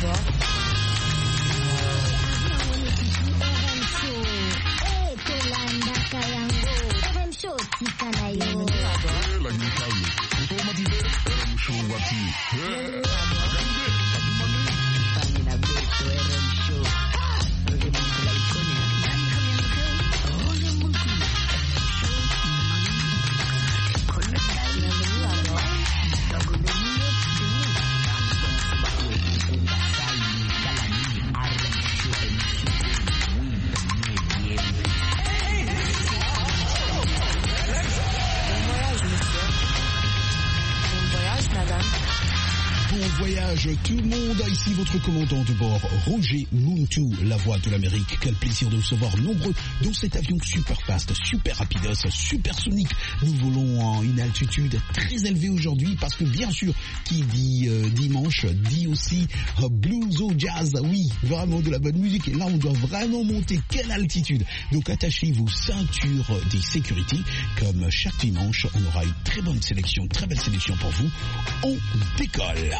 Tout le monde, ici votre commandant de bord, Roger Muntu, la voix de l'Amérique. Quel plaisir de recevoir nombreux dans cet avion super fast, super rapidos, super sonique. Nous volons à une altitude très élevée aujourd'hui parce que bien sûr, qui dit dimanche, dit aussi blues au jazz. Oui, vraiment de la bonne musique. Et là, on doit vraiment monter. Quelle altitude! Donc attachez vos ceintures de sécurité. Comme chaque dimanche, on aura une très bonne sélection, très belle sélection pour vous. On décolle!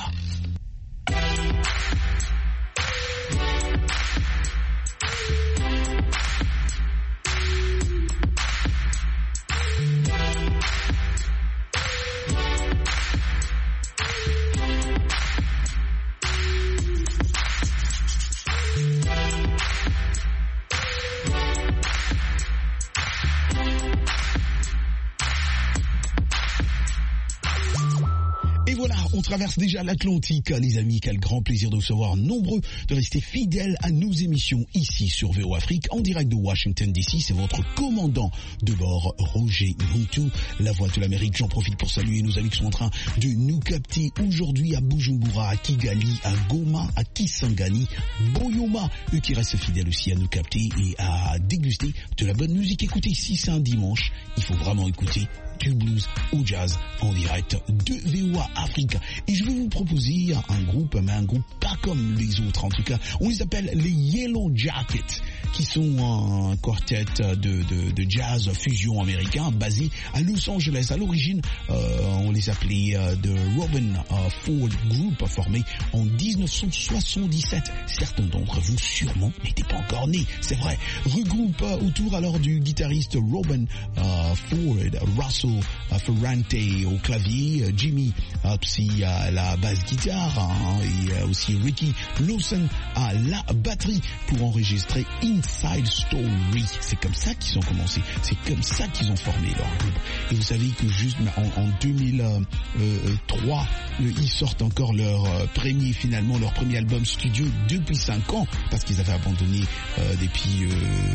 On traverse déjà l'Atlantique, les amis. Quel grand plaisir de recevoir nombreux, de rester fidèles à nos émissions ici sur VO Afrique, en direct de Washington DC. C'est votre commandant de bord, Roger Muntu, la voix de l'Amérique. J'en profite pour saluer nos amis qui sont en train de nous capter aujourd'hui à Bujumbura, à Kigali, à Goma, à Kisangani, Boyoma. Eux qui restent fidèles aussi à nous capter et à déguster de la bonne musique. Écoutez, si c'est un dimanche, il faut vraiment écouter du blues au jazz en direct de VOA Afrique. Et je vais vous proposer un groupe, mais un groupe pas comme les autres en tout cas. On les appelle les Yellow Jackets, qui sont un quartet de jazz fusion américain basé à Los Angeles. À l'origine, on les appelait The Robin Ford Group, formé en 1977. Certains d'entre vous sûrement n'étaient pas encore nés, c'est vrai. Regroupe autour alors du guitariste Robin Ford, Russell Ferrante au clavier, Jimmy Psy à la basse guitare, et aussi Ricky Lawson à la batterie pour enregistrer Inside Story. C'est comme ça qu'ils ont commencé, c'est comme ça qu'ils ont formé leur groupe. Et vous savez que juste en 2003, ils sortent encore leur premier album studio depuis 5 ans, parce qu'ils avaient abandonné depuis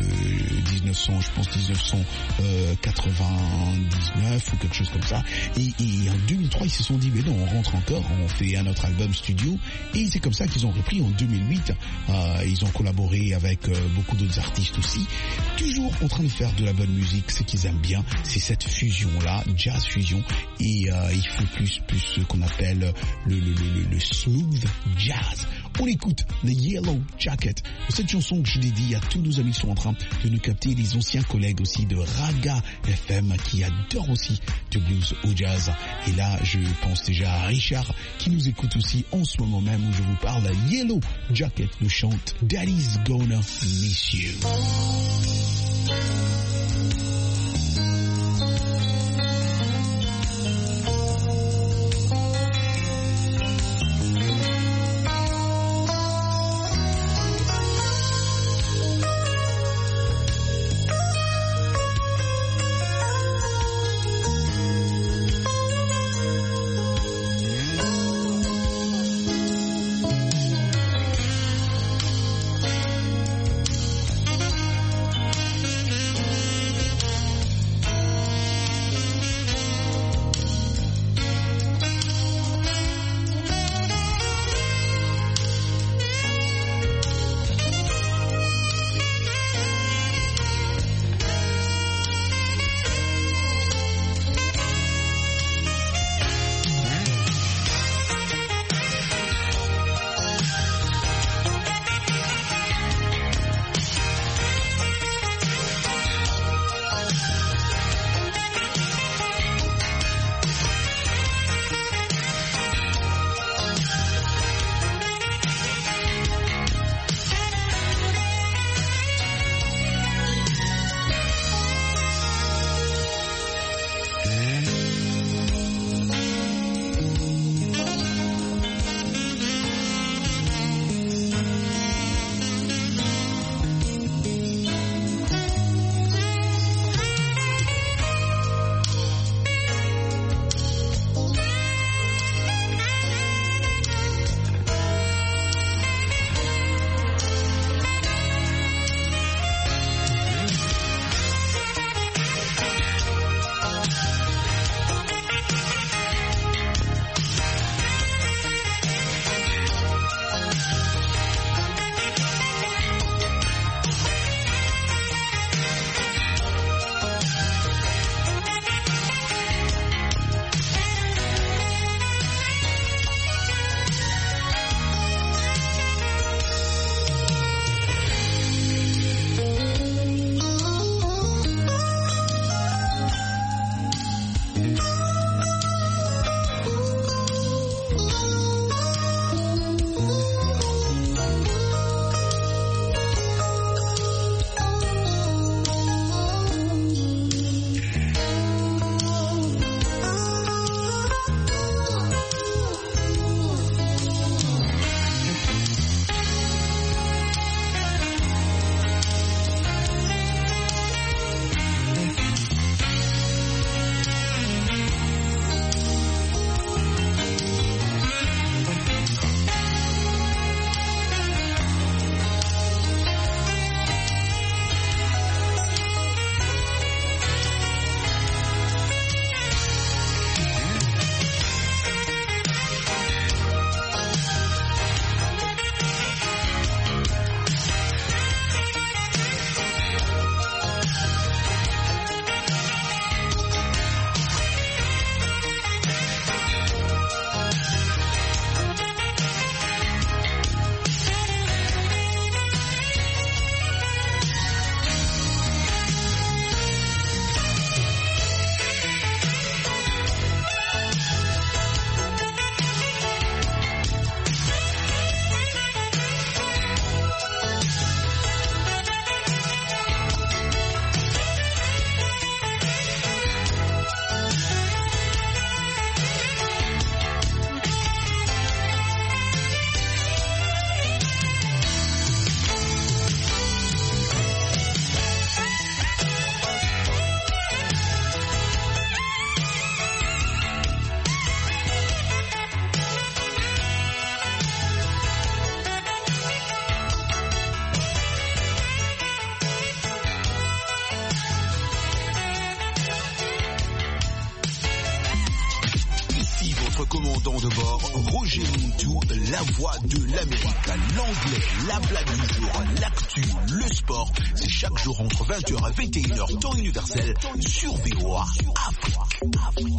1999 ou quelque chose comme ça. Et en 2003, ils se sont dit, mais non, on rentre encore, on fait un autre album studio. Et c'est comme ça qu'ils ont repris en 2008. Ils ont collaboré avec beaucoup d'autres artistes aussi. Toujours en train de faire de la bonne musique. Ce qu'ils aiment bien, c'est cette fusion-là, jazz fusion. Et il faut plus ce qu'on appelle le smooth jazz. On écoute The Yellow Jacket. Cette chanson que je dédie à tous nos amis qui sont en train de nous capter, les anciens collègues aussi de Raga FM qui adorent aussi du blues au jazz. Et là, je pense déjà à Richard qui nous écoute aussi en ce moment même où je vous parle. The Yellow Jacket nous chante Daddy's Gonna Miss You. commandant de bord, Roger Montou, la voix de l'Amérique. L'anglais, la blague du jour, l'actu, le sport, c'est chaque jour entre 20h et 21h, temps universel, sur VOA Afrique.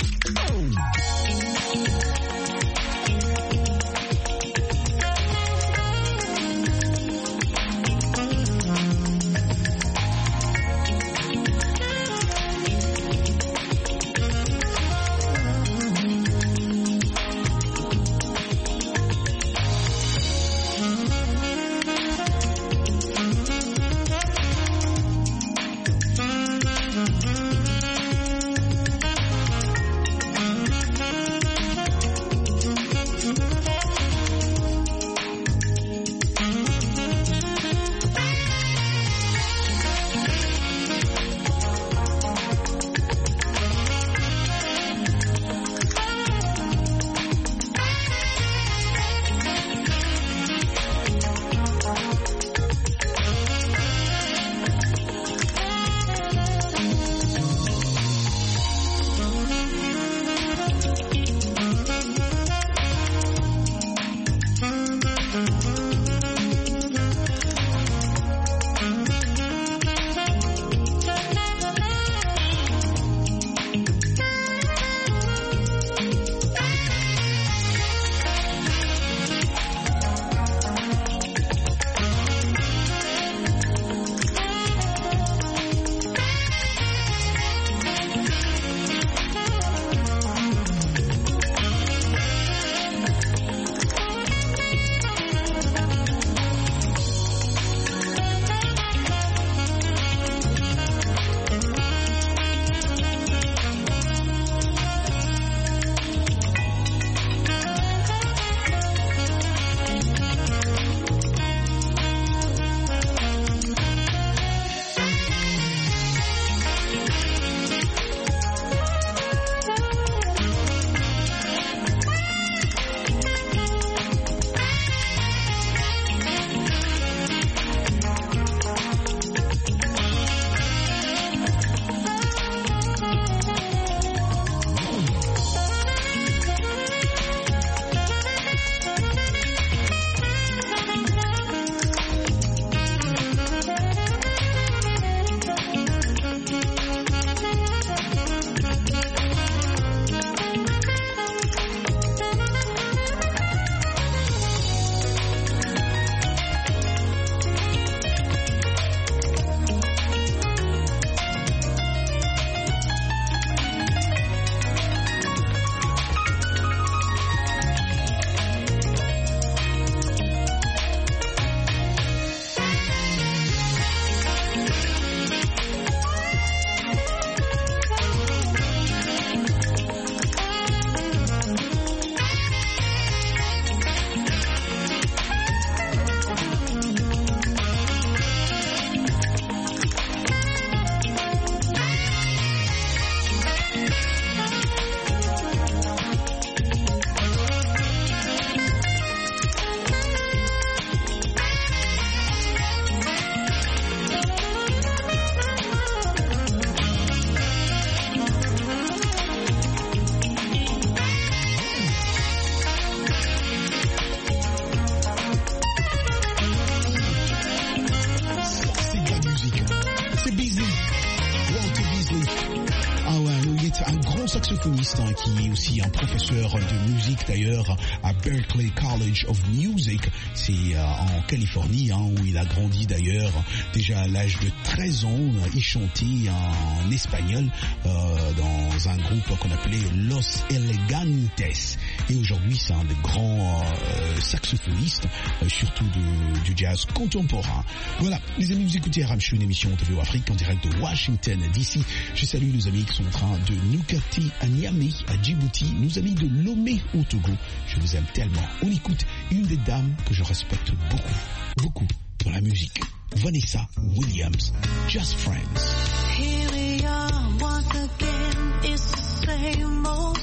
saxophoniste qui est aussi un professeur de musique d'ailleurs à Berklee College of Music, c'est en Californie où il a grandi d'ailleurs. Déjà à l'âge de 13 ans, il chantait en espagnol dans un groupe qu'on appelait Los Elegantes. Et aujourd'hui, c'est un des grands saxophonistes, surtout du jazz contemporain. Voilà, les amis, vous écoutez Ramchou, une émission de VOA Afrique en direct de Washington DC. Je salue nos amis qui sont en train de nous capter à Niamey, à Djibouti, nos amis de Lomé au Togo. Je vous aime tellement. On écoute une des dames que je respecte beaucoup dans la musique. Vanessa Williams, Just Friends. Here we are once again, it's the same old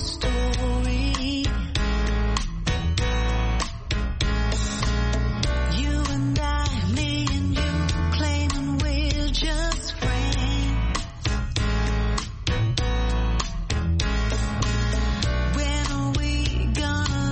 story. You and I, me and you, claiming we're just friends. When are we gonna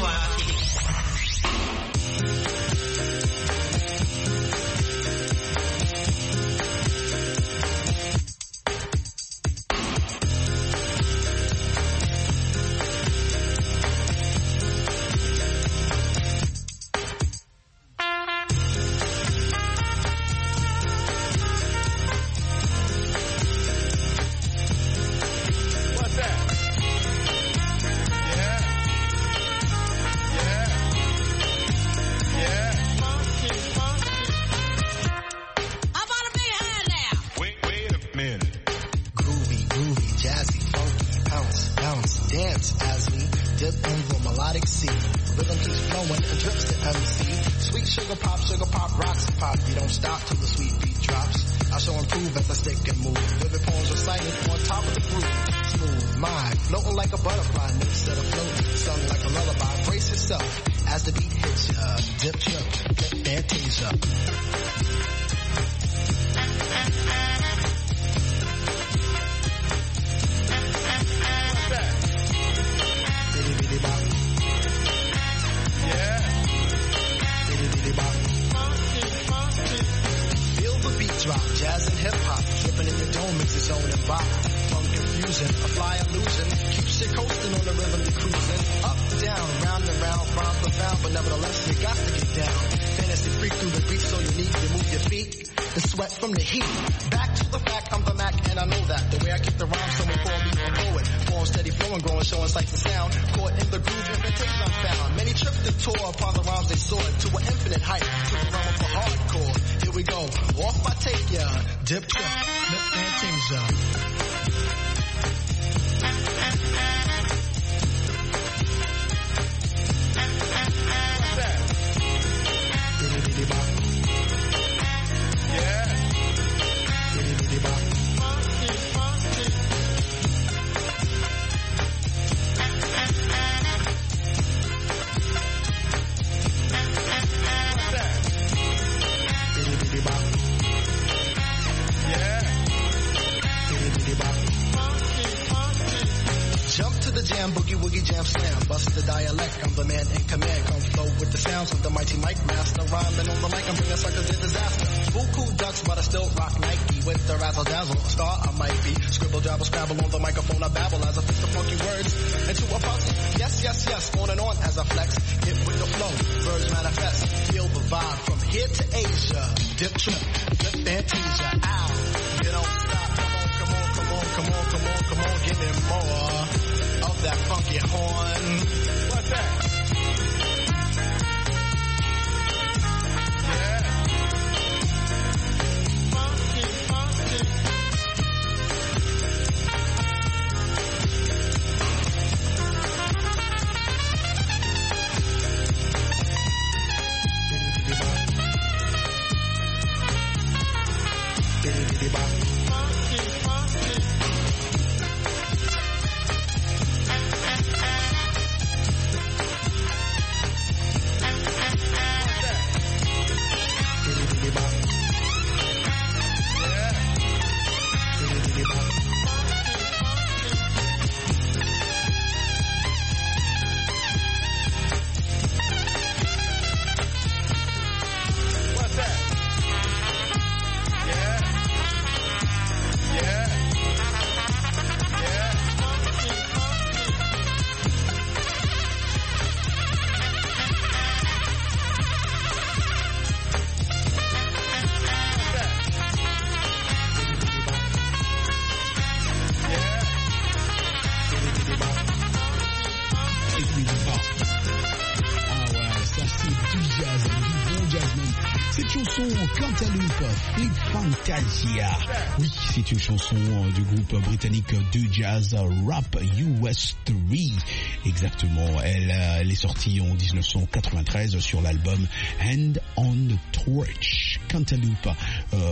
Cantaloupe, Flip Fantasia. Oui, c'est une chanson du groupe britannique de jazz Rap US 3. Exactement, elle est sortie en 1993 sur l'album Hand on the Torch. Cantaloupe,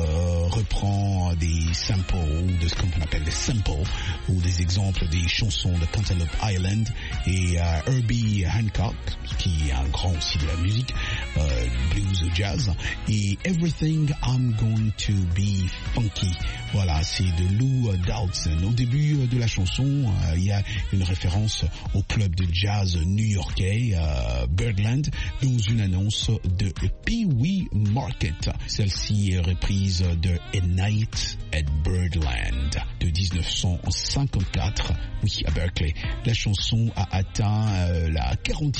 reprend des samples, de ce qu'on appelle des samples, ou des exemples des chansons de Cantaloupe Island et Herbie Hancock, qui est un grand aussi de la musique, blues ou jazz, et Everything I'm Going to Be Funky. Voilà, c'est de Lou Dowdson. Au début de la chanson, il y a une référence au club de jazz new-yorkais Birdland dans une annonce de Pee-wee Market. Celle-ci est reprise de A Night at Birdland de 1954, oui, à Berkeley. La chanson a atteint la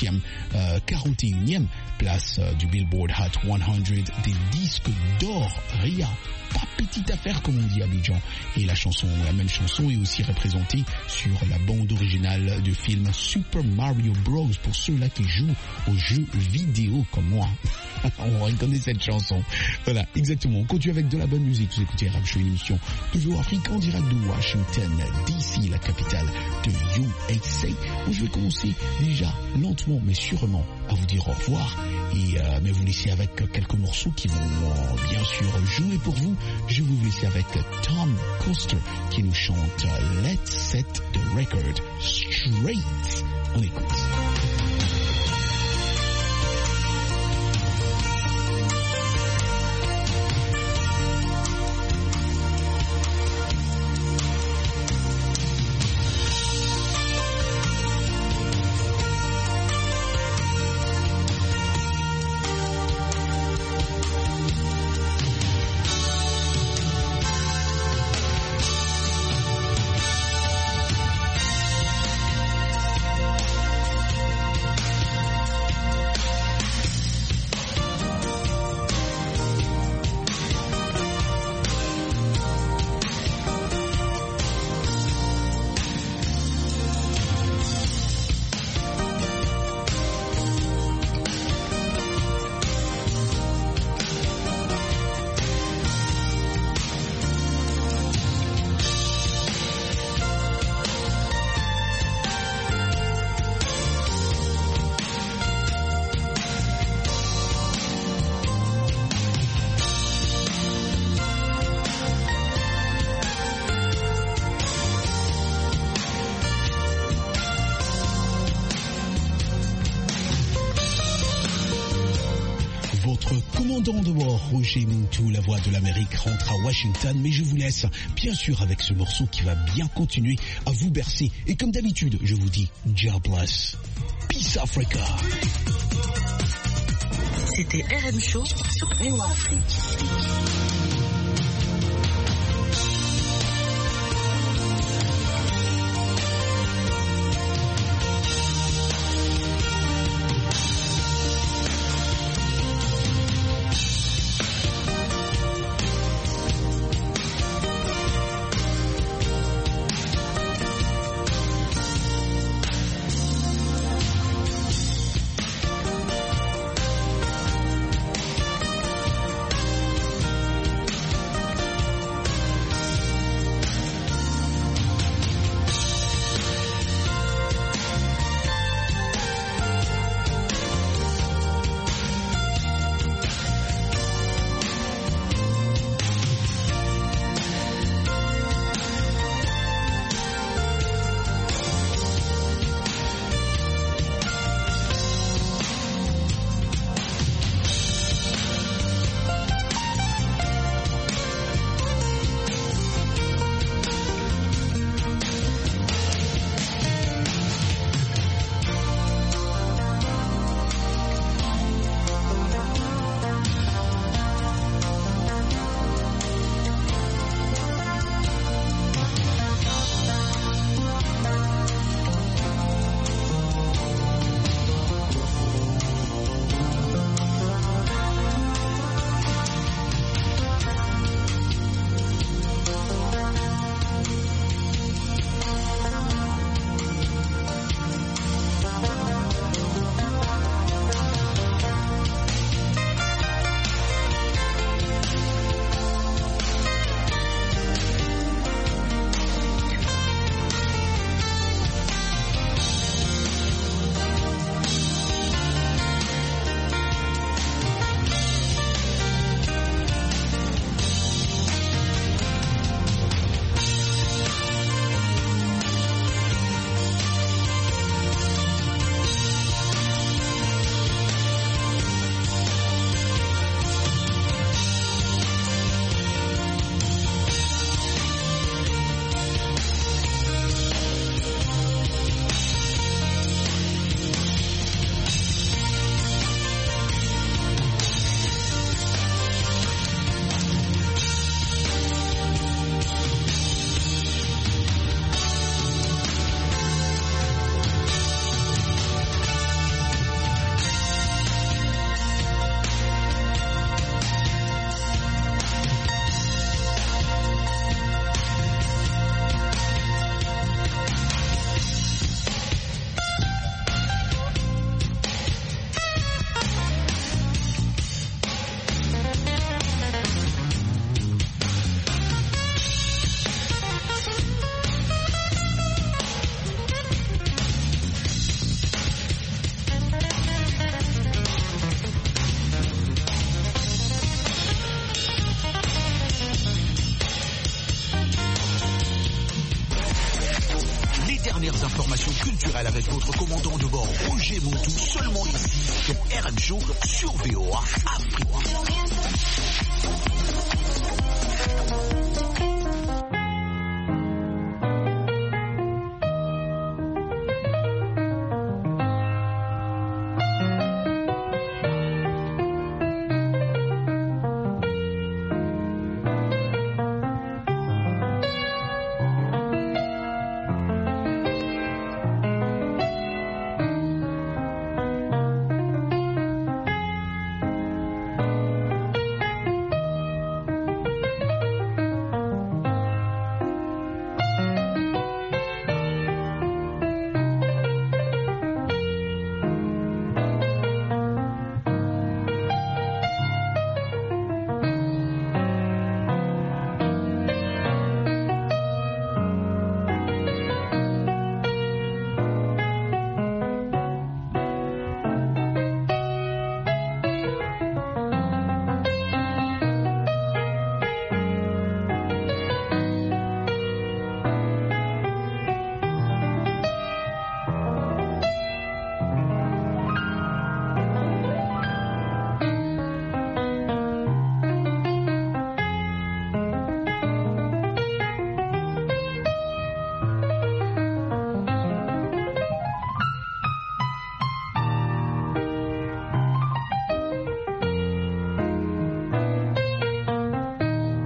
41e place du Billboard Hot 100 des disques d'or. Ria, pas petite affaire comme on dit à Abidjan. Et la même chanson est aussi représentée sur la bande originale du film Super Mario Bros. Pour ceux-là qui jouent aux jeux vidéo comme moi. On reconnaît cette chanson. Voilà, exactement. On continue avec de la bonne musique. Vous écoutez Rap Show, une émission de VOA Afrique en direct de Washington DC, la capitale de USA. Où je vais commencer déjà lentement mais sûrement à vous dire au revoir mais vous laisser avec quelques morceaux qui vont bien sûr jouer pour vous. Je vais vous laisser avec Tom Coster qui nous chante Let's Set the Record Straight. On écoute. Commandant de bord, Roger Muntu, la voix de l'Amérique, rentre à Washington, mais je vous laisse bien sûr avec ce morceau qui va bien continuer à vous bercer. Et comme d'habitude, je vous dis, God bless. Peace Africa. C'était RM Show sur VOA Afrique. dernières informations culturelles avec votre commandant de bord Roger Montou, seulement ici sur RM Show sur VOA Afrique.